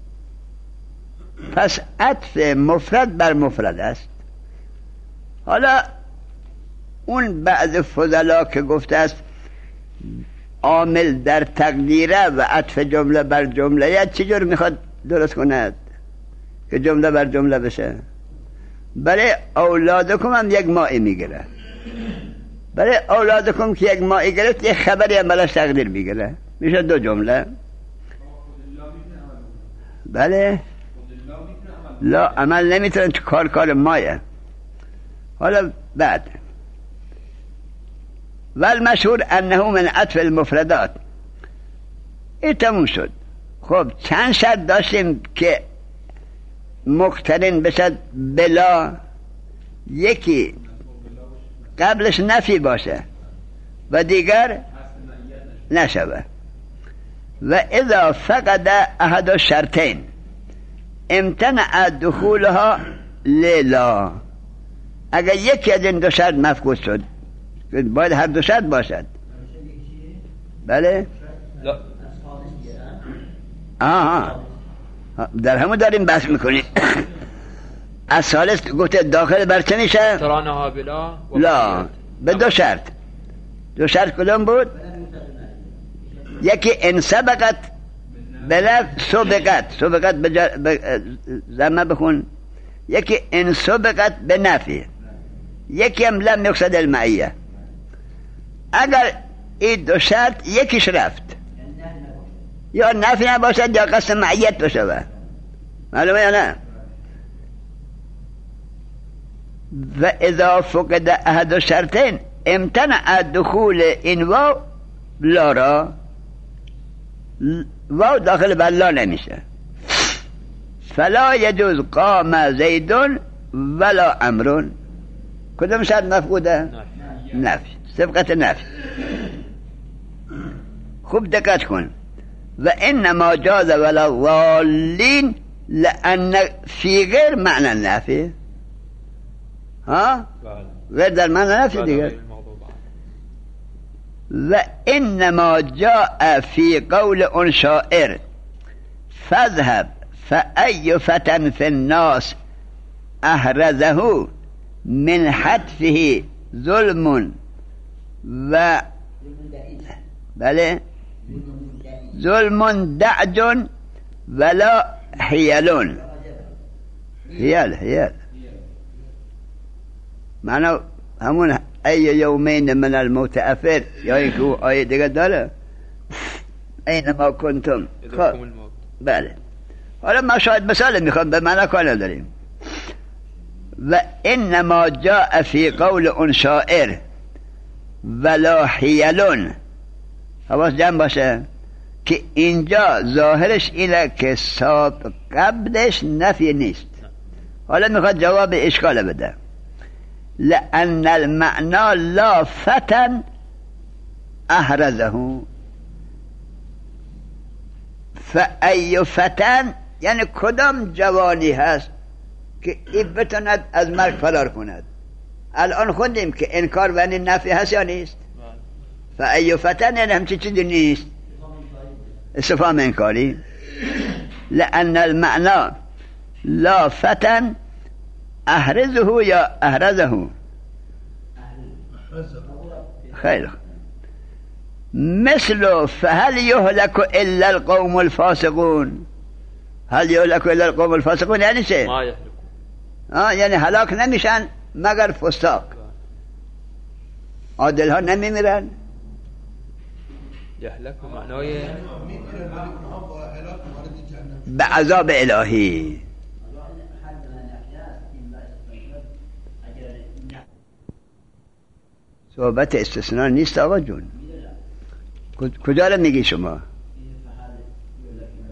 پس عطف مفرد بر مفرد است. حالا اون بعض فضلا که گفته است عامل در تقدیره و عطف جمله بر جمله، یا چجور میخواد درست کند که جمله بر جمله بشه؟ برای اولادکم هم یک مائی میگیره، برای اولادکم که یک مائی گرفت یک خبری هم براش تقدیر میگیره، میشه دو جمله. بله لا عمل نمیتونه، تو کار کار مایه. حالا بعد والمشهور انه من عطف المفردات، این تموم شد. خب چند شرط داشتیم که مقترن بشد بلا؟ یکی قبلش نفی باشه و دیگر نشوه. و اذا فقد احد الشرطین امتنع دخولها لیلا، اگر یکی از این دو شرط مفقود شد باید هر دو شرط باشد. بله لا آها در همون داریم بحث میکنیم. از ثالث گفته داخل بر چه میشه؟ ترانها بلا لا به دو شرط. دو شرط کدوم بود؟ یکی ان سبقت بلا سبقت، سبقت به زمه بخون. یکی ان سبقت به نفی، یکی هم لم یقصد المعیه. اگر این دو شرط یکیش رفت، یا نفی نباشد یا قصد معیت باشه، معلومه یا نه؟ و اذا فقد احد الشرطین امتنع دخول این واو لا را، واو داخل بر لا نمیشه. فلا یجوز قام زیدون ولا امرون. کدوم شرط مفقوده؟ نفی، سبقت نفی. خوب دقت کن. و انما جاز ولا والین لان فی غیر معنی نفی. ها غیر در معنی نفی دیگه. و انما جاء فی قول اون شاعر فاذهب فأي فتى في الناس احرزه من حتفه ظلم و بله ظلم دعج ولا حیل. حیل حیل معنی همون ای یومین من الموت افر، یا اینکه آیه دیگه داره اینما کنتم. خب بله حالا ما شاید مثال میخوام به معنی کار نداریم. و انما جاء فی قول اون شاعر ولا حیلون، حواس جمع باشه که اینجا ظاهرش اینه که ساب قبلش نفی نیست. حالا میخواد جواب اشکال بده. لأن المعنى لا فتن احرزه، فأي فتن یعنی کدام جوانی هست که این بتوند از مرگ فرار کند. الان خوندیم که انکار و نفی هست یا نیست؟ فأي فتن یعنی همچی چیزی نیست، استفهام انکاری. لأن المعنى لا فتن احرزه یا احرزه. خیلی مثل فهل يهلك الا القوم الفاسقون. هل يهلك الا القوم الفاسقون یعنی چه؟ ما يهلك، آه یعنی هلاک نمیشن مگر فساق. عادل ها نمیمیرن. يهلك معنای به عذاب الهی. صحبت استثناء نیست آقا جون. کجا رو میگی شما؟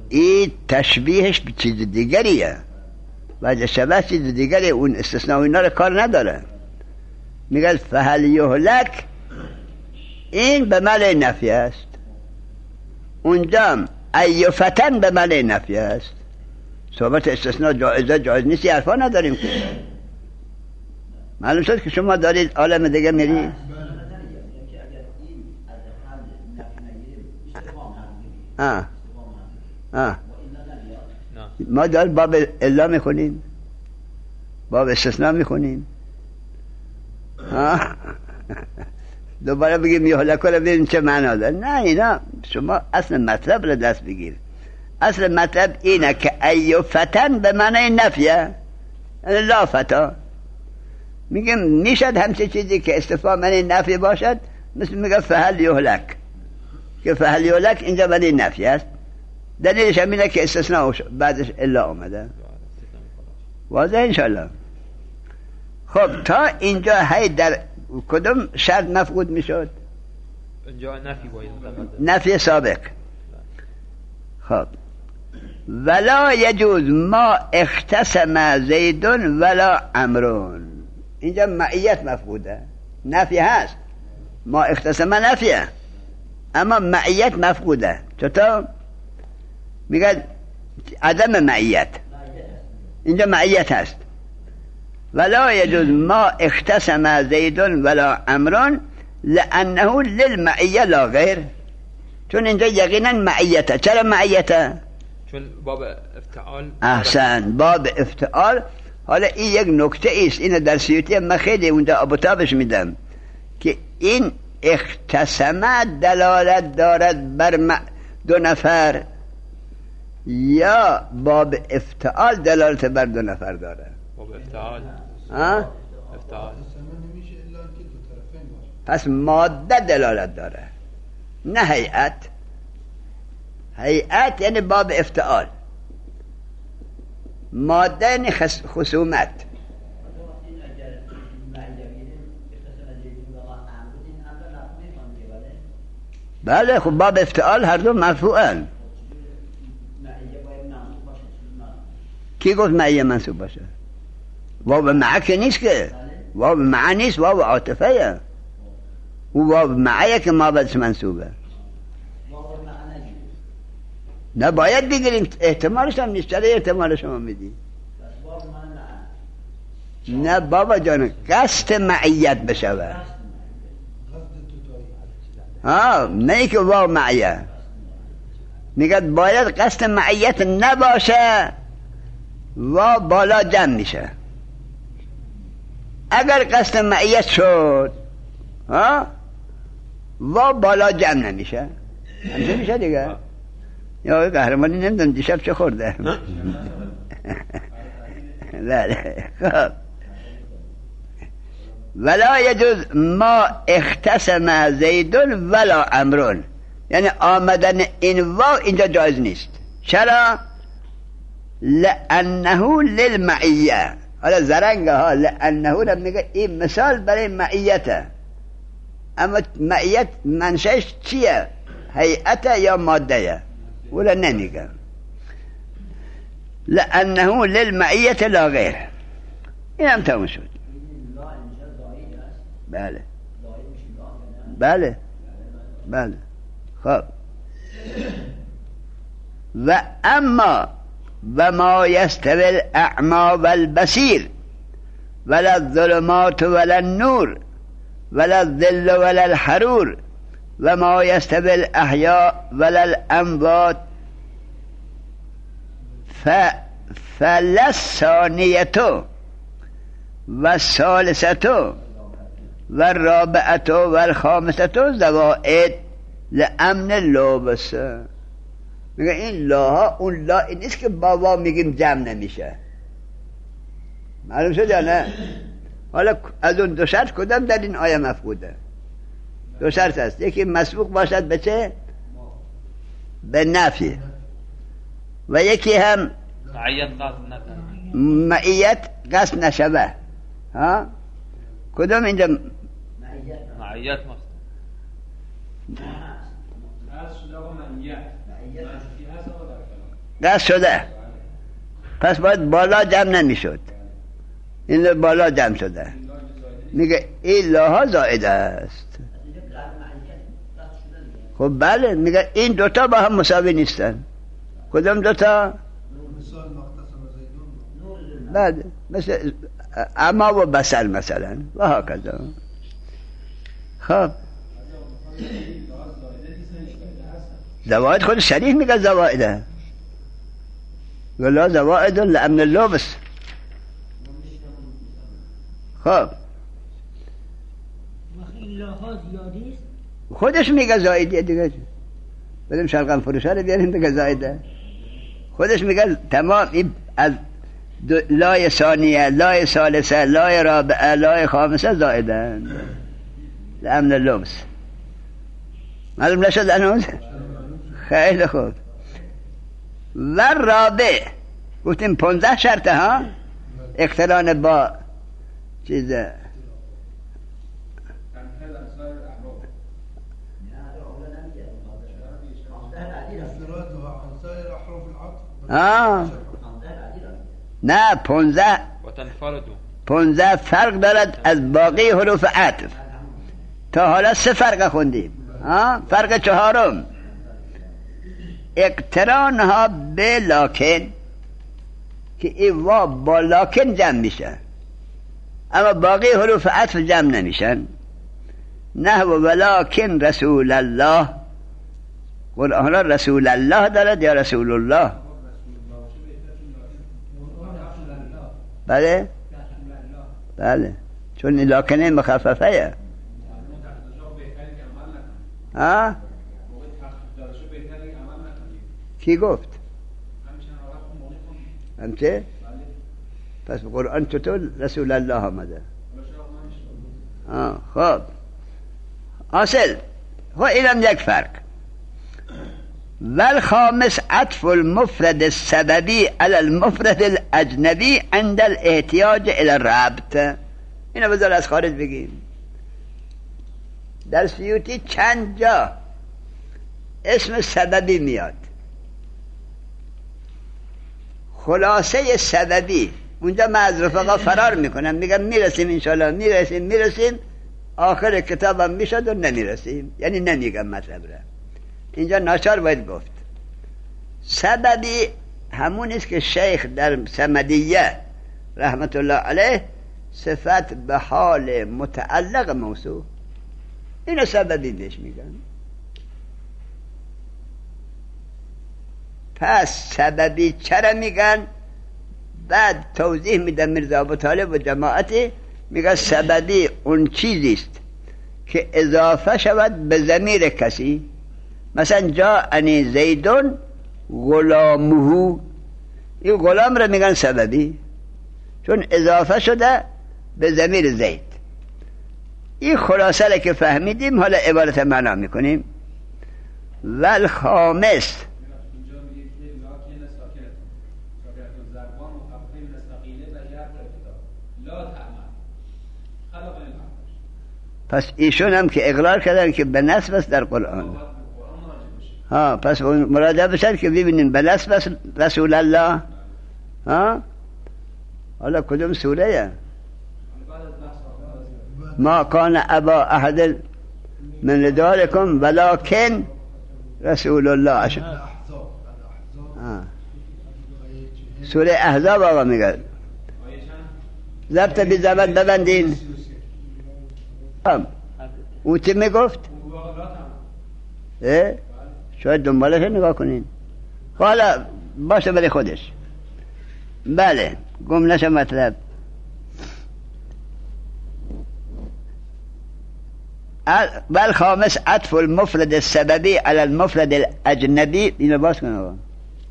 این تشبیهش به چیز دیگریه و شبه چیز دیگریه، اون استثناء اینا رو کار نداره. میگه فهل یهلک، این به معنی نفی است. اونجا ای فتن به معنی نفی است. صحبت استثناء جایزه جایز نیست، یه حرفا نداریم که. معلوم شد که شما دارید عالم دیگه میری. آه. آه. ما دار باب الا میخونیم، باب استثناء میخونیم. دوباره بگیم یهلک رو ببین چه معنا داره. نه، اینا شما اصل مطلب رو دست بگیر. اصل مطلب اینه که ایو فتن به معنی نفیه، یعنی لا فتا. میگم میشد همچه چیزی که استفهام معنی نفی باشد، مثل میگه فهل یهلک، که فهل یهلک اینجا معنی نفی است. دلیلش هم اینه که استثناء بعدش الا آمده. واضح انشالله. خب تا اینجا هی در کدوم شرط مفقود میشد؟ اینجا نفی باید نفی سابق. خب ولا یجوز ما اختصم زیدون ولا عمرون، اینجا معیت مفقوده. نفی هست، ما اختصم نفیه، اما معیت مفقوده. چطور؟ میگه عدم معیت، اینجا معیت هست. ولا یجوز ما اختصم زیدون ولا عمرون لانه للمعیه لا غیر، چون اینجا یقینا معیته. چرا معیته؟ چون باب افتعال. احسن، باب افتعال. حالا این یک نکته است، اینو در سیوطی من خیلی اونجا آبوتابش میدم که این اختصم دلالت دارد بر دو نفر یا باب افتعال دلالت بر دو نفر داره؟ باب افتعال. ها؟ افتعال. پس ماده دلالت داره، نه هیئت. هیئت یعنی باب افتعال، ماده یعنی خصومت. بله خب باب افتعال هر دو مرفوعن. کی گفت معیه منصوب باشه؟ واو معه که نیست که، واو معه نیست، واو عاطفه. او واو معه که ما بدش منصوبه. نه باید بگیریم، احتمالش هم نیست. چرا احتمال شما میدی؟ نه بابا جان، قصد معیت بشوه. ها، نه ای که واو معیه. میگه باید قصد معیت نباشه، واو بالا جمع میشه. اگر قصد معیت شد ها، واو بالا جمع نمیشه. همچه میشه دیگه. یا قهرمانی نمیدونم دیشب چه خورده. بله. خب ولا یجوز ما اختصم زیدون ولا عمرون، یعنی آمدن این واو اینجا جایز نیست. چرا؟ لانه للمعیه. حالا زرنگه ها لانه را میگه این مثال برای معیته، اما معیت منشأش چیه؟ هیئت یا ماده؟ ولا نمیگه. لانه للمعیه لا غیر. این هم تموم شد. بله بله بله. خب و اما و ما یستوی الاعمی والبصیر ولا الظلمات ولا النور ولا الظل ولا الحرور و ما یستوی الاحیاء ولا الاموات فلا الثانیة و الثالثة و الرابعة و الخامسة زوائد لامن اللبس. میگه این لاها اون لا این نیست که بابا میگیم جمع نمیشه. معلوم شد یا نه؟ حالا از اون دو شرط کدام در این آیه مفقوده؟ دو شرط هست، یکی مسبوق باشد به چه؟ به نفی، و یکی هم معیت قصد نکنه. معیت قصد نشوه. ها؟ کدام اینجا؟ معیت مقصد. قصد شده، پس باید بالا جمع نمیشد، این بالا جمع شده. میگه این لاها زائده است. خب بله، میگه این دوتا با هم مساوی نیستن. کدام دوتا؟ بله، مثل اما و بسر مثلا و ها کذا. خب زوائد خود شریف میگه زوائده، ولا زوائد لامن اللبس. خب خودش میگه زائدیه دیگه، بدیم شلقم فروشه رو بیاریم دیگه زائده. خودش میگه تمام این از لای ثانیه، لای ثالثه، لای رابعه، لای خامسه زائده لامن اللبس. معلوم نشد هنوز؟ خیلی خوب. و رابع گفتیم پونزده شرطه ها، اقتران با چیزه آه نه پونزده پونزده فرق دارد از باقی حروف عطف. تا حالا سه فرق خوندیم. آه فرق چهارم اقتران ها به لاکن، که این وا با لاکن جمع میشه، اما باقی حروف عطف جمع نمیشن. نحو ولکن رسول الله، قرآن رسول الله دارد یا رسول الله؟ بله بله، چون لاکنه مخففه. ها کی گفت؟ همچه؟ پس قرآن چطور رسول الله آمده؟ آه خب اصل خب اینم یک فرق. والخامس عطف المفرد السببی على المفرد الاجنبی عند الاحتیاج الى الربط. اینو بذار از خارج بگیم. در سیوطی چند جا اسم سببی میاد، خلاصه سببی. اونجا من از رفقا فرار میکنم، میگم میرسیم انشالله، میرسیم میرسیم آخر کتابم میشد و نمیرسیم، یعنی نمیگم مطلب را. اینجا ناچار باید گفت سببی همون است که شیخ در سمدیه رحمت الله علیه صفت به حال متعلق موصوف، اینو سببی بهش میگن. پس سببی چرا میگن؟ بعد توضیح میدن میرزا ابو طالب و جماعتی، میگه سببی اون چیزی است که اضافه شود به ضمیر کسی. مثلا جاءنی زیدون غلامه، این غلام را میگن سببی چون اضافه شده به ضمیر زید. این خلاصه را که فهمیدیم، حالا عبارت معنا میکنیم. والخامس پس ایشون هم که اقرار کردن که به نصب است در قرآن. ها پس مراجعه بشن که ببینیم به نصب است رسول الله. ها حالا کدوم سوره؟ ما کان ابا احد من رجالکم ولکن رسول الله. سوره احزاب آقا میگه ضبط بی ضبط ببندین. او چی میگفت؟ اه؟ شاید دنبالش نگاه کنین. حالا باشه برای خودش. بله گم نشه مطلب. بل خامس عطف المفرد السببی على المفرد الاجنبی. اینو باز کن آقا.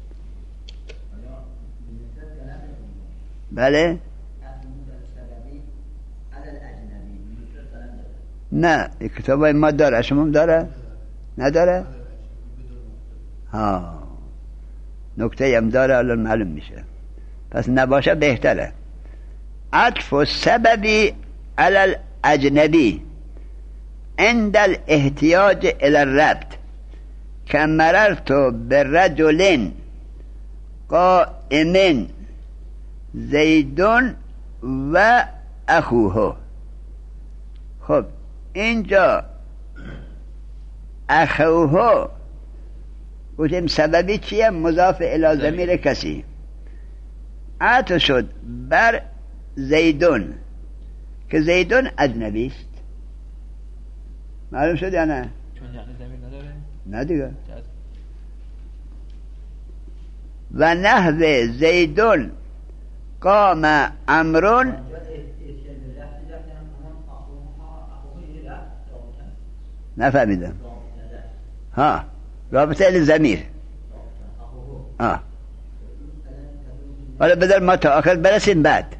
بله نه کتاب های ما داره، شما هم داره؟ نداره؟ ها نکته هم داره، الان معلوم میشه. پس نباشه بهتره. عطف السببی علی الاجنبی عند الاحتیاج الى الربط، که مررت برجل قائم زید و اخوه. خب اینجا اخوه گفتیم سببی چیه؟ مضاف الی ضمیر کسی، عطف شد بر زیدون که زیدون اجنبی است. معلوم شد یا نه؟ چون یعنی ضمیر نداره؟ نه دیگه. و نحو زیدون قام عمرون. نفهمیدم. ها رابطه ال ضمیر. ها حالا بدر ما تا آخر برسیم بعد.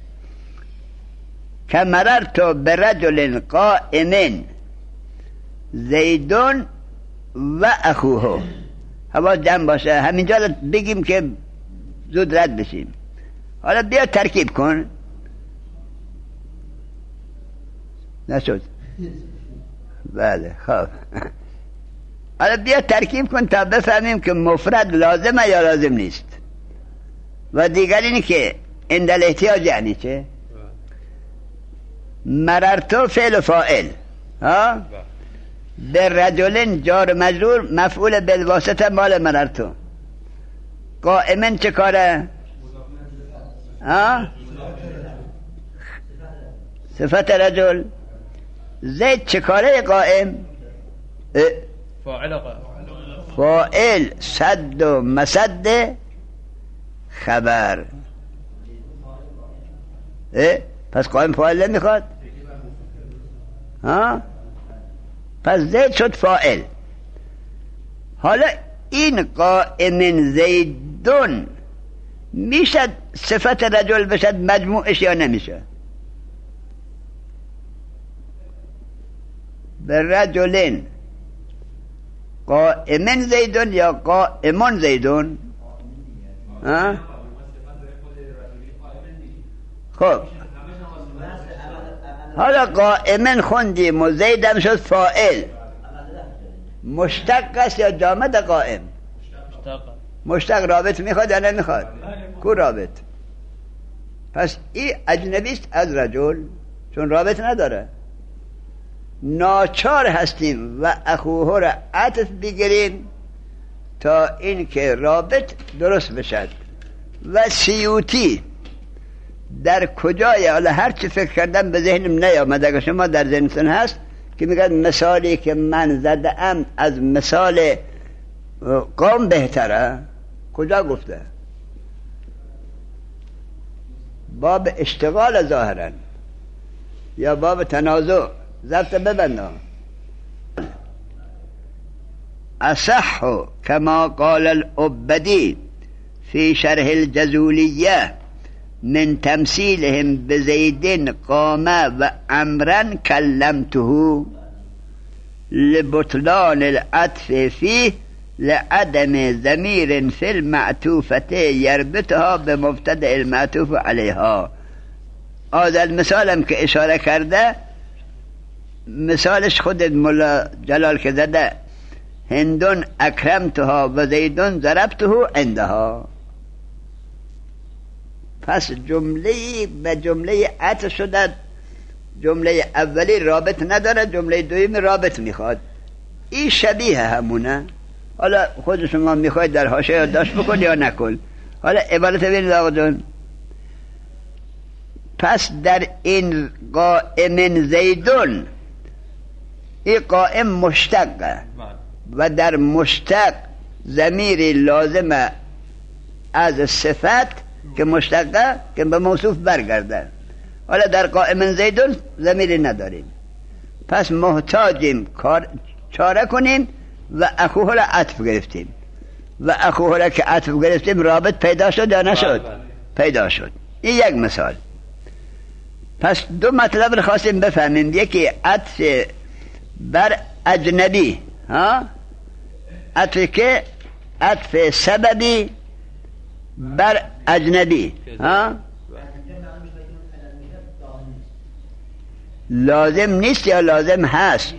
که مررت برجل قائم زیدون و اخوه. حواس جمع باشه، همینجا بگیم که زود رد بشیم. حالا بیا ترکیب کن. نشد؟ بله خب. حالا بیا ترکیب کن تا بفهمیم که مفرد لازمه یا لازم نیست. و دیگر اینی که اندل احتیاج یعنی چه؟ مررتو فعل و فاعل، ها؟ در رجلن جار مجرور مفعول بالواسطه مال مررتو. قائمن چه کاره؟ ها؟ صفت رجل. زید چه کاره قائم؟ فاعل قائم. فاعل صد و مسد خبر. اه؟ پس قائم فاعل نمیخواد؟ ها؟ پس زید شد فاعل. حالا این قائم زیدون میشد صفت رجل بشد مجموعش یا نمیشه؟ به رجلین قائم زیدون یا قائمون زیدون؟ ها؟ خب حالا قائمن خوندیم و زیدم شد فاعل. مشتق است یا جامد قائم؟ مشتق. رابط میخواد یا نمیخواد؟ کو رابط؟ پس این اجنبی است از رجل چون رابط نداره. ناچار هستیم و اخوه را عطف بگیریم تا این که رابط درست بشد. و سیوطی در کجای حالا هر چی فکر کردم به ذهنم نیامد، اگر شما در ذهنتون هست که میگن مثالی که من زده ام از مثال قوم بهتره، کجا گفته؟ باب اشتغال ظاهرا یا باب تنازع. ضبط ببندم. اصح كما قال العبدي في شرح الجزولية من تمثيلهم بزيد قام وعمرا كلمته لبطلان العطف فيه لعدم ضمير في المعطوفة يربطها بمبتدأ المعطوف عليها. هذا المثال هم که اشاره کرده مثالش خود مولا جلال که زده هندون اکرمتها و زیدون ضربته عندها. پس جمله به جمله عطف شده. جمله اولی رابط نداره، جمله دومی رابط میخواد. این شبیه همونه. حالا خود شما میخواید در حاشیه یادداشت بکن یا نکن. حالا عبارت ببینید آقا جون. پس در این قائم زیدون، این قائم مشتقه و در مشتق ضمیر لازمه از صفت که مشتقه که به موصوف برگرده. حالا در قائم زیدون ضمیری نداریم، پس محتاجیم کار چاره کنیم و اخوه را عطف گرفتیم و اخوه را که عطف گرفتیم رابط پیدا شد یا نشد؟ پیدا شد. این یک مثال. پس دو مطلب رو خواستیم بفهمیم. یکی عطف بر اجنبی، ها؟ عطف که عطف سببی بر اجنبی، ها؟ لازم نیست یا لازم هست؟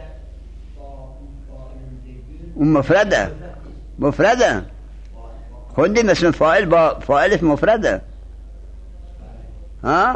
اون مفرده مفرده خوندیم اسم فاعل با فاعلش مفرده. ها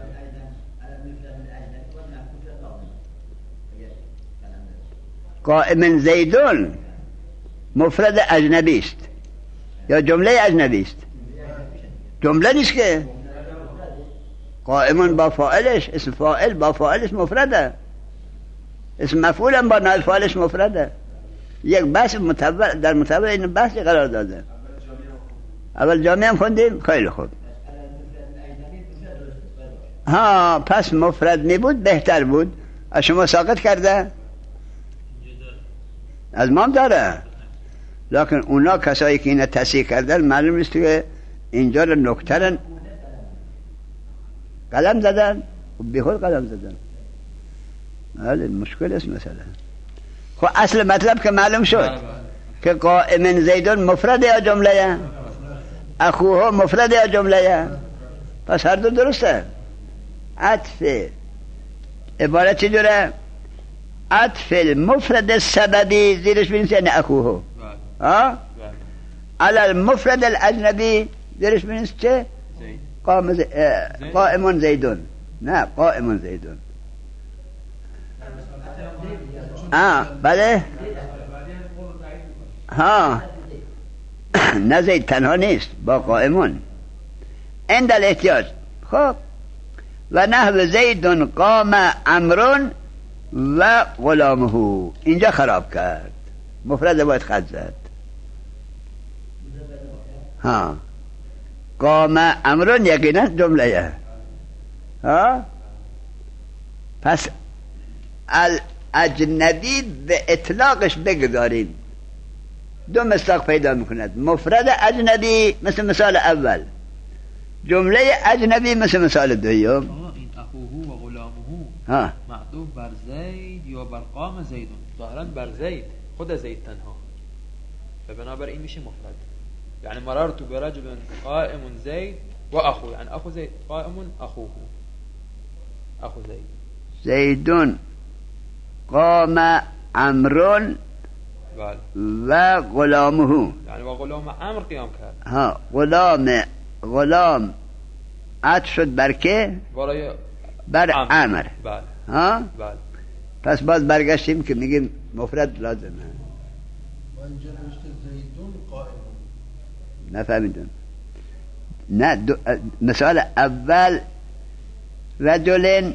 قائم زیدون مفرد اجنبی است یا جمله اجنبی است؟ جمله نیست که. قائمون با فاعلش، اسم فاعل با فاعلش مفرده، اسم مفعول هم با نائب فاعلش مفرده. یک بحث متبع در متبع این بحثی قرار داده. اول جامعه هم خوندیم. خیلی خوب. ها پس مفرد می بود بهتر بود. از شما ساقط کرده؟ از ما هم داره، لکن اونا کسایی که اینا تصحیح کردن معلوم است که اینجا رو نکترن قلم زدن و بیخود قلم زدن. بله مشکل است مثلا. خب اصل مطلب که معلوم شد که قائم زیدون مفرد یا جمله، اخوه مفرد یا جمله، پس هر دو درسته. عطف عبارت چی دوره؟ عطف المفرد سببی زیرش بینید یعنی اخوه، ها علی المفرد الاجنبی زیرش بینید چه؟ قائم زی... قائم زیدون. نه قائم زیدون. آه بله. ها نه زید تنها نیست، با قائمون عند الاحتیاج. خب و نحو زیدون قام عمرون و غلامه، اینجا خراب کرد، مفرد باید خط زد. ها قام عمرون یقینا جمله، ها پس الاجنبی به اطلاقش بگذاریم دو مصداق پیدا میکند. مفرد اجنبی مثل مثال اول، جمله اجنبی مثل مثال دوم. این اخوه و غلامه ها معطوف بر زید یا بر قام زیدون، ظاهرا بر زید، خود زید تنها، و بنابراین میشه مفرد. یعنی مررت برجل قائم زید و اخوه، یعنی اخو زید قائم اخوه، اخو زید. زیدون قام عمرون بله. و غلامه، یعنی و غلام عمر قیام کرد. ها غلام غلام عطف شد بر که؟ برای بر عمر, عمر. بله. ها بله. پس باز برگشتیم که میگیم مفرد لازمه. و اینجا نوشته زیدون قائمون. نفهمیدم. نه دو... مثال اول رجلن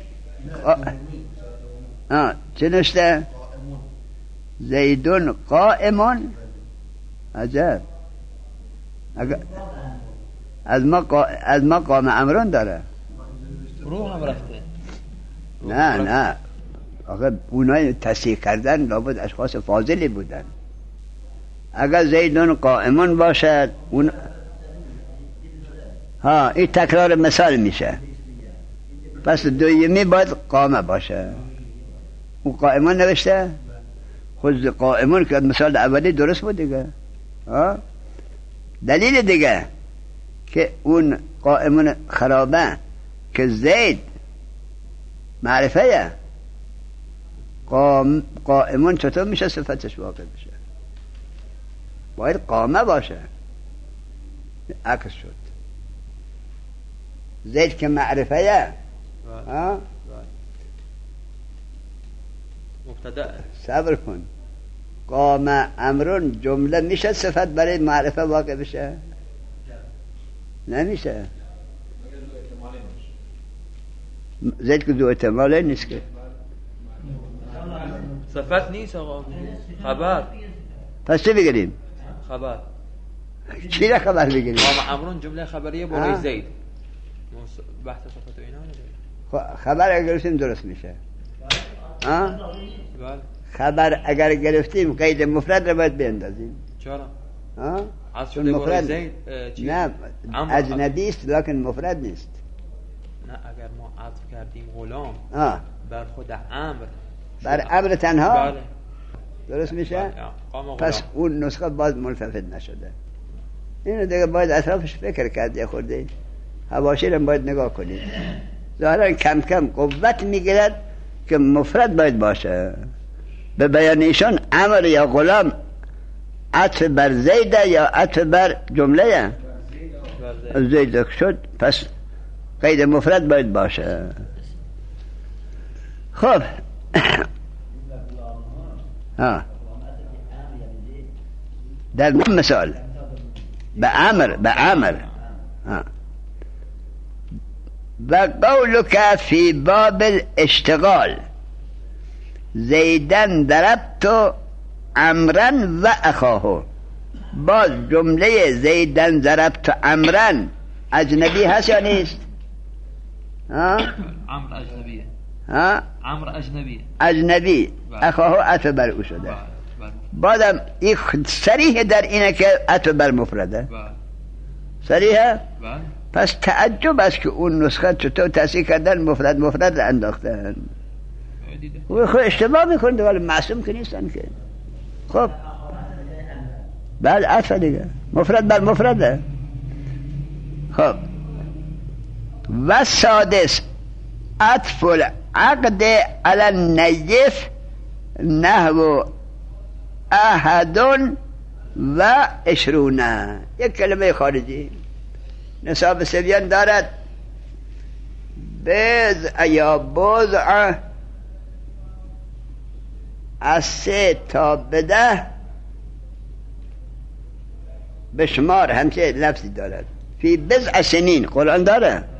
آه چه نوشته؟ زیدون قائمون. عجب. اگر... از ما قا... از ما قام عمرون داره. روح هم رفته. نه نه آخه اونای تصحیح کردن لابد اشخاص فاضلی بودن. اگر زیدون قائمون باشد اون ها این تکرار مثال میشه. پس دویمی باید قامه باشه. اون قائمون نوشته، خود قائمون که مثال اولی درست بود دیگه. ها دلیل دیگه که اون قائمون خرابه که زید معرفه، قام قائمون چطور میشه صفتش واقع بشه؟ باید قامه باشه. عکس شد. زید که معرفه، ها مبتدا. صبر کن. قام امرون جمله میشه صفت برای معرفه واقع بشه؟ نمیشه. زید که دو احتماله نیست که صفت نیست آقا، خبر. پس چه بگیریم؟ خبر. چی را خبر بگیریم؟ قام امرون جمله خبریه برای زید. بحث صفت و اینا خبر اگر گرفتیم درست میشه. ها؟ بله. خبر اگر گرفتیم قید مفرد رو باید بیندازیم. چرا؟ ها؟ عطف شده برای زید. نه اجنبی است لکن مفرد نیست. نه اگر ما عطف کردیم غلام آه. بر خود امر، بر امر تنها، بله. درست میشه؟ بله. پس اون نسخه باز ملتفت نشده. اینو دیگه باید اطرافش فکر کرد. یه خورده حواشی رو باید نگاه کنید. ظاهرا کم کم قوت میگیرد که مفرد باید باشه. به بیان ایشان امر یا غلام عطف بر زیده یا عطف بر جمله زید شد، پس قید مفرد باید باشه. خب ها در مثال به امر به امر ها. و قولك فی باب الاشتغال زیدن ضربت عمرا و اخاه، باز جمله زیدن ضربت عمرا اجنبی هست یا نیست؟ ها؟ عمر اجنبیه. ها؟ عمر اجنبیه. اجنبی اخاه عطف بر او شده. بعدم این صریح در اینه که عطف بر مفرده. صریحه؟ پس تعجب است که اون نسخه چطور تصحیح کردن مفرد مفرد را انداختن. و خود اشتباه میکنند ولی معصوم که نیستن که. خب بله عطف دیگه مفرد بر مفرده. خب و سادس عطف العقد علی النیف نحو احد و عشرونه، یک کلمه خارجی نصاب سویان دارد بضع یا بضع از سه تا بده به شمار همچه لفظی دارد. فی بضع سنین قرآن داره